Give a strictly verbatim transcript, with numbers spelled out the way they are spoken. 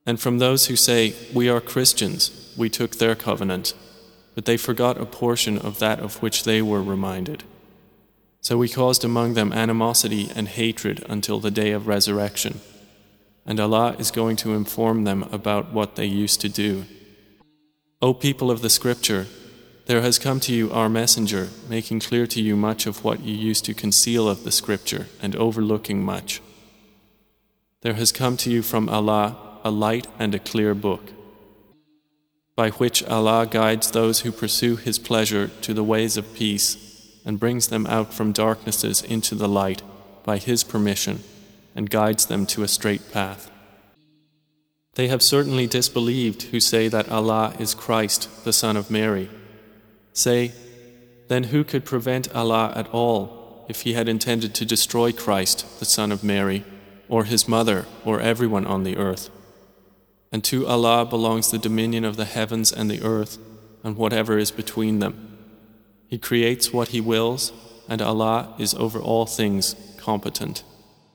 And from those who say, "We are Christians," we took their covenant, but they forgot a portion of that of which they were reminded. So we caused among them animosity and hatred until the day of resurrection, and Allah is going to inform them about what they used to do. O people of the Scripture, there has come to you our messenger, making clear to you much of what you used to conceal of the Scripture and overlooking much. There has come to you from Allah a light and a clear book, by which Allah guides those who pursue His pleasure to the ways of peace and brings them out from darknesses into the light by His permission and guides them to a straight path. They have certainly disbelieved who say that Allah is Christ, the Son of Mary. Say, then who could prevent Allah at all if He had intended to destroy Christ, the Son of Mary, or His mother, or everyone on the earth? And to Allah belongs the dominion of the heavens and the earth, and whatever is between them. He creates what He wills, and Allah is over all things competent.